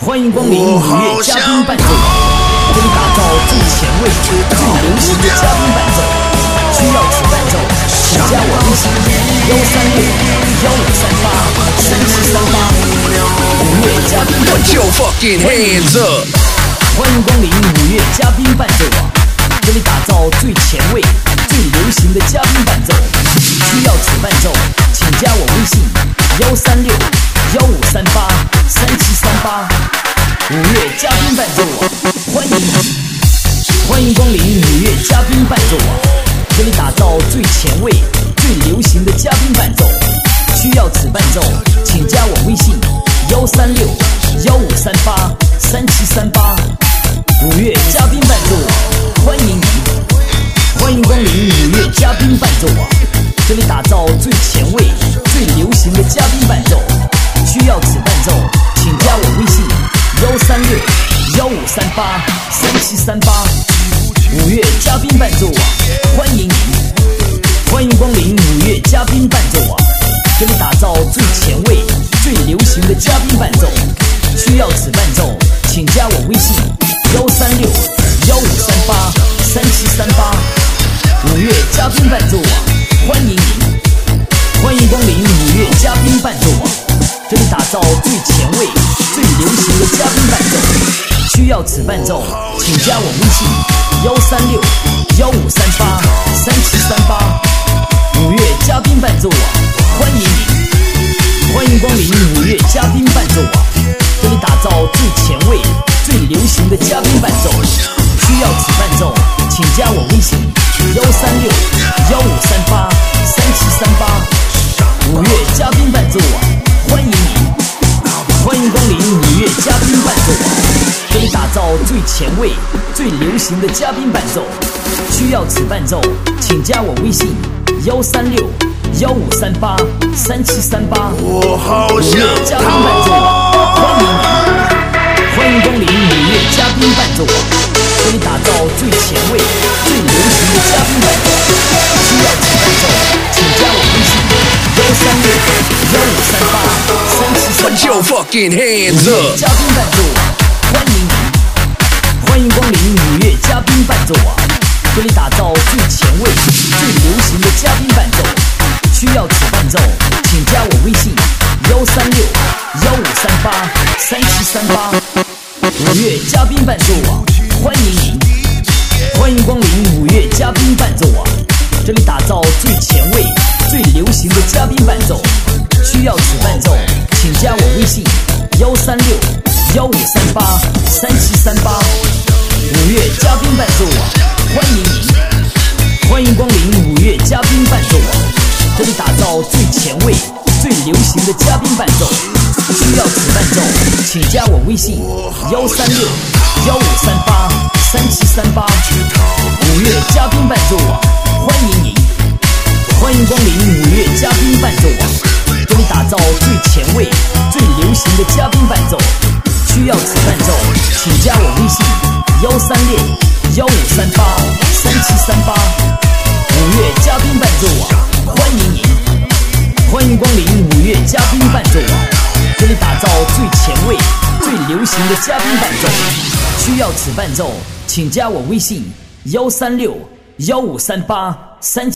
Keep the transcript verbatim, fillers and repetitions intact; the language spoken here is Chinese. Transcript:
欢迎光临五月嘉宾伴奏网，为你打造最前卫、最流行的嘉宾伴奏。需要此伴奏，请加我微信幺三六幺五三八三七三八。五月嘉宾伴奏网，欢迎光临五月嘉宾伴奏网，为你打造最前卫、最流行的嘉宾伴奏。需要此伴奏，请加我微信幺三六幺五三八三七三八。五月嘉宾伴奏网，欢迎你！欢迎光临五月嘉宾伴奏网，为你打造最前卫、最流行的嘉宾伴奏。需要此伴奏，请加我微信幺三六幺五三八三七三八。五月嘉宾伴奏网，欢迎你！欢迎光临五月嘉宾伴奏网，这里打造最前卫、最流行的嘉宾伴奏。需要此伴奏，请加我微信幺三六幺五三八三七三八。五月嘉宾伴奏网，欢迎你！欢迎光临五月嘉宾伴奏网，这里打造最前卫、最流行的嘉宾伴奏。需要此伴奏，请加我微信幺三六幺五三八三七三八。五月嘉宾伴奏网，欢迎你！欢迎光临五月嘉宾伴奏网，这里打造最前卫、最流行的嘉宾伴奏。需要此伴奏，请加我微信幺三六幺五三八三七三八。五月嘉宾伴奏网，欢迎你！欢迎光临五月嘉宾伴奏网，这里打造最前卫、最流行的嘉宾伴奏。需要此伴奏，请加我微信幺三六幺五三八三七三八。五月嘉宾伴奏网，欢迎你！欢迎光临五月嘉宾伴奏网，这里打造最前卫、最流行的嘉宾伴奏。需要此伴奏，请加我微信幺三六幺五三八三七三八。五月嘉宾伴奏网，欢迎你！欢迎光临五月嘉宾伴奏网，这里打造最前卫、最流行的嘉宾伴奏。需要此伴奏，请加我微信幺三六幺五三八三七三八。五月嘉宾伴奏网，欢迎你！欢迎光临五月嘉宾伴奏网，这里打造最前卫、最流行的嘉宾伴奏。需要此伴奏，请加我微信幺三六幺五三八三七三八。五月嘉宾伴奏网，欢迎你！欢迎光临五月嘉宾伴奏网，这里打造最前卫、最流行的嘉宾伴奏。需要此伴奏，请加我微信幺三六幺五三八三七三八。五月嘉宾伴奏网，欢迎你！欢迎光临五月嘉宾伴奏网，这里打造最前卫、最流行的嘉宾伴奏。需要此伴奏，请加我微信幺三六幺五三八三七三八。五月嘉宾伴奏网，欢迎你！欢迎光临五月嘉宾伴奏网，这里打造最前卫、最流行的嘉宾伴奏。需要此伴奏，请加我微信幺三六幺五三八三七三八。五月嘉宾伴奏网，欢迎你！欢迎光临五月嘉宾伴奏网，这里打造最前卫、最流行的嘉宾伴奏。需要此伴奏，请加我微信幺三六幺五三八三。